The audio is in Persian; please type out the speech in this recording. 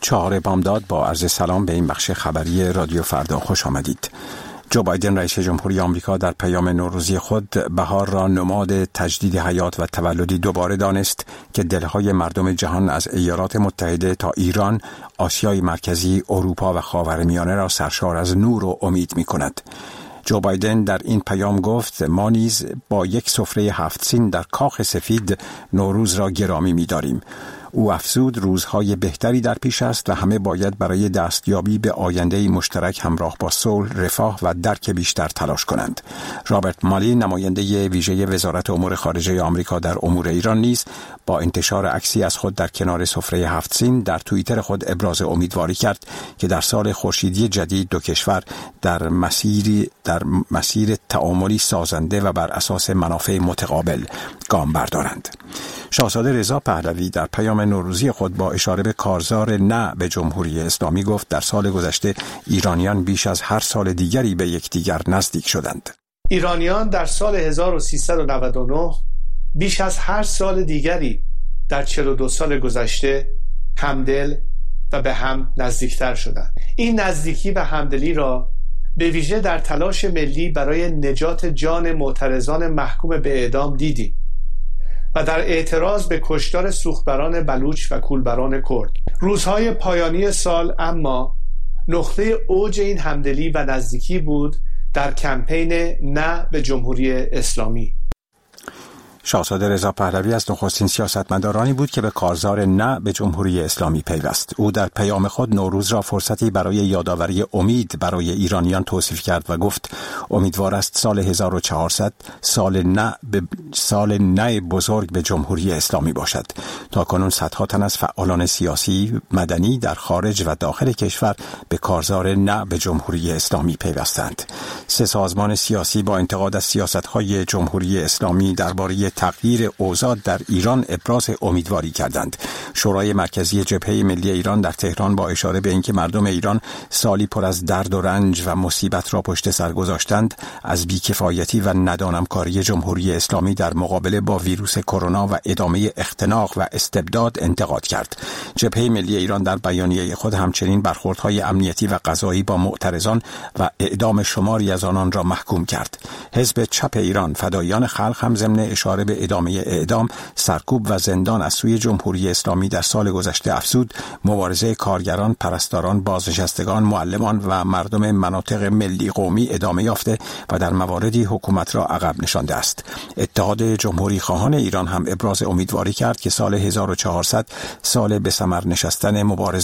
4 بامداد با عرض سلام به این بخش خبری رادیو فردا خوش آمدید. جو بایدن رئیس جمهوری آمریکا در پیام نوروزی خود بهار را نماد تجدید حیات و تولدی دوباره دانست که دلهای مردم جهان از ایالات متحده تا ایران، آسیای مرکزی، اروپا و خاورمیانه را سرشار از نور و امید می کند. جو بایدن در این پیام گفت ما نیز با یک سفره 7 سین در کاخ سفید نوروز را گرامی می داریم. او افزود روزهای بهتری در پیش است و همه باید برای دستیابی به آینده مشترک همراه با صلح، رفاه و درک بیشتر تلاش کنند. رابرت مالی نماینده ویژه وزارت امور خارجه آمریکا در امور ایران نیز با انتشار عکسی از خود در کنار سفره 7 سین در توییتر خود ابراز امیدواری کرد که در سال خورشیدی جدید دو کشور در مسیر تعاملی سازنده و بر اساس منافع متقابل گام بردارند. شاهزاده رضا پهلوی در پیام نوروزی خود با اشاره به کارزار نه به جمهوری اسلامی گفت در سال گذشته ایرانیان بیش از هر سال دیگری به یکدیگر نزدیک شدند. ایرانیان در سال 1399 بیش از هر سال دیگری در 42 سال گذشته همدل و به هم نزدیکتر شدند. این نزدیکی و همدلی را به ویژه در تلاش ملی برای نجات جان معترضان محکوم به اعدام دیدیم و در اعتراض به کشتار سوختبران بلوچ و کولبران کرد. روزهای پایانی سال اما نقطه اوج این همدلی و نزدیکی بود در کمپین نه به جمهوری اسلامی. شاهزاده رضا پهلوی از نخستین سیاستمدارانی بود که به کارزار نه به جمهوری اسلامی پیوست. او در پیام خود نوروز را فرصتی برای یادآوری امید برای ایرانیان توصیف کرد و گفت امیدوار است سال 1400 سال نه بزرگ به جمهوری اسلامی باشد. تاکنون صدها تن از فعالان سیاسی مدنی در خارج و داخل کشور به کارزار نه به جمهوری اسلامی پیوستند. 3 سازمان سیاسی با انتقاد از سیاست‌های جمهوری اسلامی درباره تغییر اوضاع در ایران ابراز امیدواری کردند. شورای مرکزی جبهه ملی ایران در تهران با اشاره به اینکه مردم ایران سالی پر از درد و رنج و مصیبت را پشت سر گذاشتند، از بیکفایتی و ندانمکاری جمهوری اسلامی در مقابله با ویروس کرونا و ادامه اختناق و استبداد انتقاد کرد. جبهه ملی ایران در بیانیه خود همچنین برخوردهای امنیتی و قضایی با معترضان و اعدام شماری از آنان را محکوم کرد. حزب چپ ایران فداییان خلق هم ضمن اشاره به ادامه اعدام، سرکوب و زندان از سوی جمهوری اسلامی در سال گذشته افزود مبارزه کارگران، پرستاران، بازنشستگان، معلمان و مردم مناطق ملی قومی ادامه یافته و در مواردی حکومت را عقب نشانده است. اتحاد جمهوری خواهان ایران هم ابراز امیدواری کرد که سال 1400 سال به ثمر نشستن مبارزه